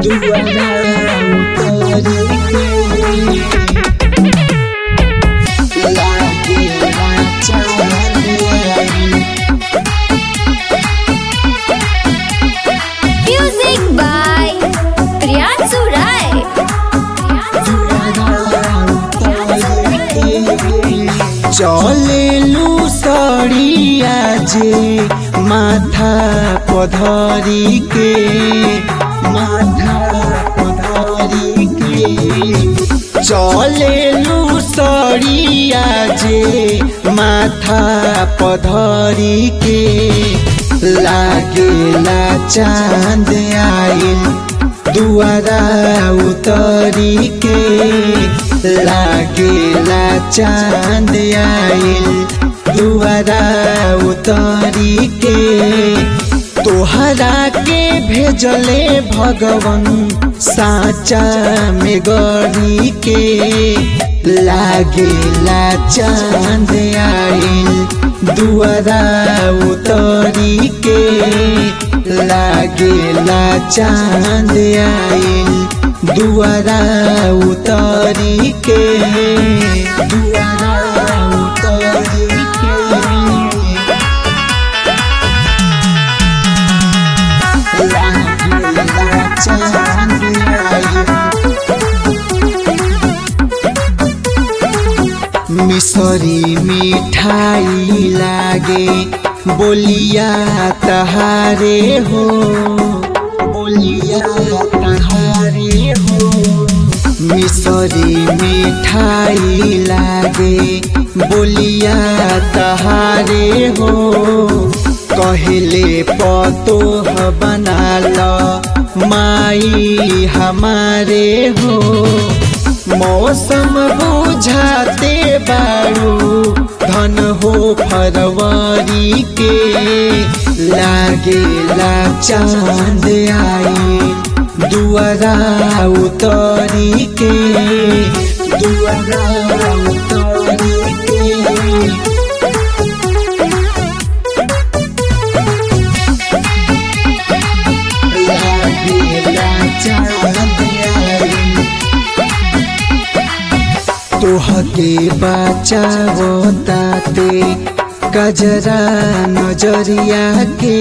Music by Priyansu Rai. चलेलू सड़िया जे माथा पधरी के चलेलू सड़िया जे माथा पधरी के लागेला चांद आइल दुआरा उतरी के लागेला चांद आइल दुआरा उतरी के तोहरा के भेजले भगवन साचा में गढ़ी के लागेला चांद आइल दुआरा उतरी के लागेला चांद आइल दुआरा उतरी के लागेला चांद आइल मिसरी मिठाई लागे बोलिया तहारे हो मिसरी मिठाई लागे बोलिया तहारे हो कहले पतोह बनाल माई हमारे हो मौसम बुझाते बारू धन हो फरवरी के लागेला चांद आई दुआरा उतरी के लागेला चांद आई तोहके बचावो ताते गजरा नजरिया के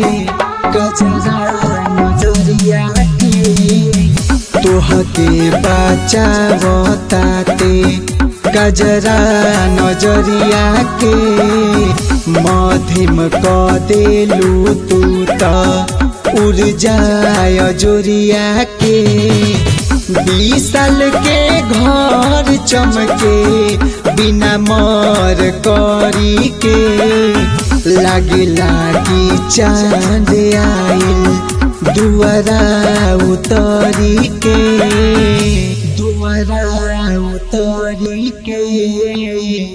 तोहके बचावो ताते गजरा नजरिया के मध्यम क देलू तू त उड़ जाय जोरिया के 20 साल के घर चमके बिना मर करी के लागेला कि चांद आइल दुआरा उतरी के